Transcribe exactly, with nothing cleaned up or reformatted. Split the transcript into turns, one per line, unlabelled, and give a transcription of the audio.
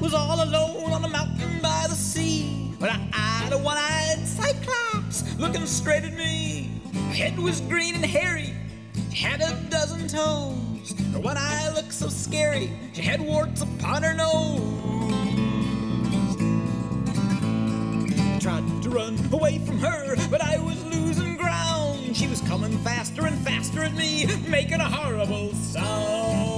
was all alone on a mountain by the sea when I eyed a one-eyed cyclops looking straight at me. Her head was green and hairy, she had a dozen toes. Her one eye looked so scary, she had warts upon her nose. I tried to run away from her, but I was losing ground. She was coming faster and faster at me, making a horrible sound.